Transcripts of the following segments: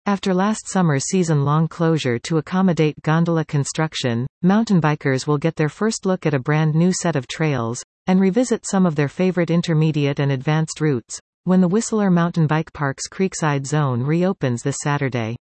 After last summer's season-long closure to accommodate gondola construction, mountain bikers will get their first look at a brand new set of trails, and revisit some of their favorite intermediate and advanced routes, when the Whistler Mountain Bike Park's Creekside Zone reopens this Saturday.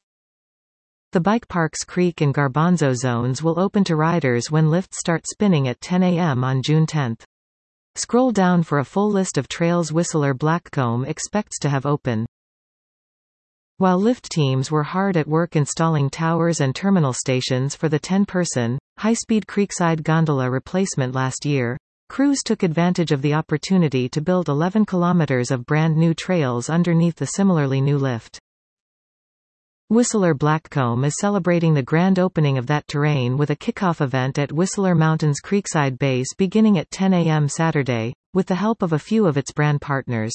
The Bike Park's Creek and Garbanzo zones will open to riders when lifts start spinning at 10 a.m. on June 10. Scroll down for a full list of trails Whistler Blackcomb expects to have open. While lift teams were hard at work installing towers and terminal stations for the 10-person, high-speed Creekside gondola replacement last year, crews took advantage of the opportunity to build 11 kilometers of brand-new trails underneath the similarly new lift. Whistler Blackcomb is celebrating the grand opening of that terrain with a kickoff event at Whistler Mountains Creekside Base beginning at 10 a.m. Saturday, with the help of a few of its brand partners.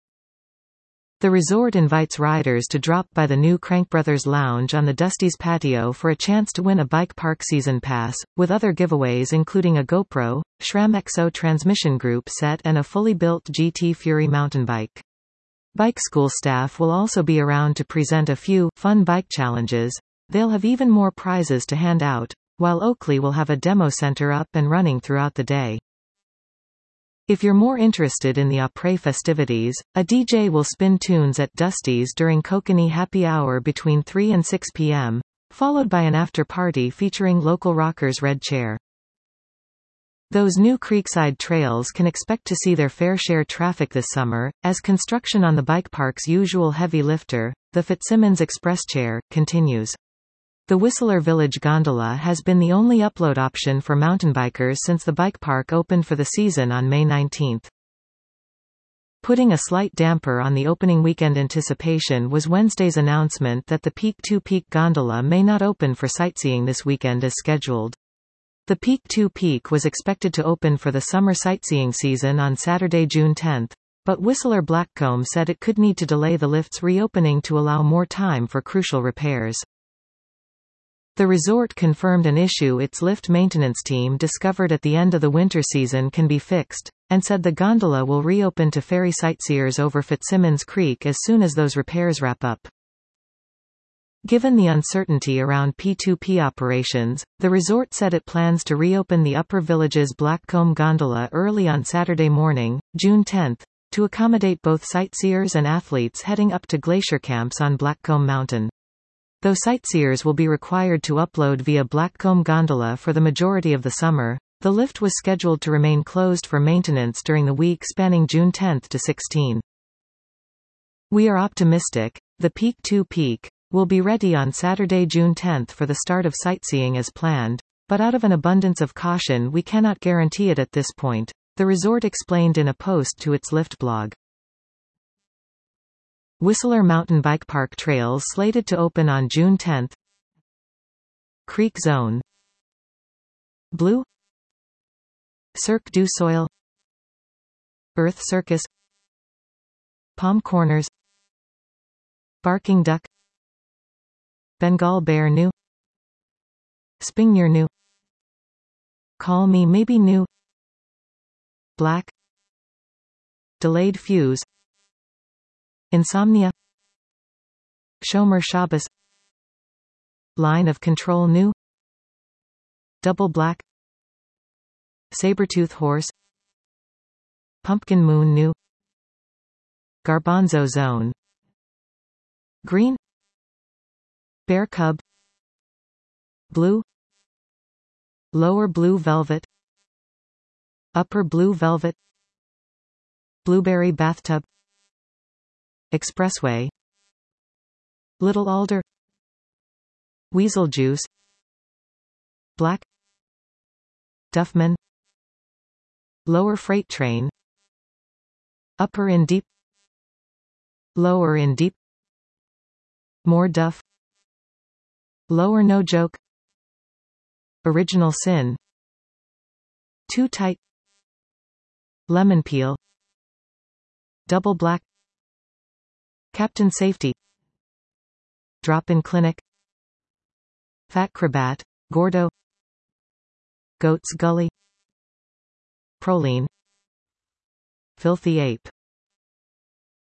The resort invites riders to drop by the new Crankbrothers Lounge on the Dusty's patio for a chance to win a bike park season pass, with other giveaways including a GoPro, SRAM XO transmission group set and a fully built GT Fury mountain bike. Bike school staff will also be around to present a few fun bike challenges. They'll have even more prizes to hand out, while Oakley will have a demo center up and running throughout the day. If you're more interested in the après festivities, a DJ will spin tunes at Dusty's during Kokanee Happy Hour between 3 and 6 p.m., followed by an after-party featuring local rockers Red Chair. Those new Creekside trails can expect to see their fair share traffic this summer, as construction on the bike park's usual heavy lifter, the Fitzsimmons Express Chair, continues. The Whistler Village Gondola has been the only upload option for mountain bikers since the bike park opened for the season on May 19. Putting a slight damper on the opening weekend anticipation was Wednesday's announcement that the Peak 2 Peak Gondola may not open for sightseeing this weekend as scheduled. The Peak 2 Peak was expected to open for the summer sightseeing season on Saturday, June 10, but Whistler Blackcomb said it could need to delay the lift's reopening to allow more time for crucial repairs. The resort confirmed an issue its lift maintenance team discovered at the end of the winter season can be fixed, and said the gondola will reopen to ferry sightseers over Fitzsimmons Creek as soon as those repairs wrap up. Given the uncertainty around P2P operations, the resort said it plans to reopen the Upper Villages Blackcomb gondola early on Saturday morning, June 10, to accommodate both sightseers and athletes heading up to glacier camps on Blackcomb Mountain. Though sightseers will be required to upload via Blackcomb gondola for the majority of the summer, the lift was scheduled to remain closed for maintenance during the week spanning June 10 to 16. We are optimistic. The Peak 2 Peak will be ready on Saturday, June 10 for the start of sightseeing as planned, but out of an abundance of caution we cannot guarantee it at this point, the resort explained in a post to its lift blog. Whistler Mountain Bike Park trails slated to open on June 10. Creek Zone, Blue, Cirque du Soleil, Earth Circus, Palm Corners, Barking Duck, Bengal Bear New, Spingnir New, Call Me Maybe New, Black, Delayed Fuse, Insomnia, Shomer Shabbos, Line of Control New, Double Black, Sabertooth Horse, Pumpkin Moon New, Garbanzo Zone, Green, Bear Cub, Blue, Lower Blue Velvet, Upper Blue Velvet, Blueberry Bathtub, Expressway, Little Alder, Weasel Juice, Black, Duffman, Lower Freight Train, Upper in Deep, Lower in Deep, More Duff, Lower No Joke, Original Sin, Too Tight, Lemon Peel, Double Black, Captain Safety, Drop-in Clinic, Fat Crabat, Gordo, Goat's Gully, Proline, Filthy Ape.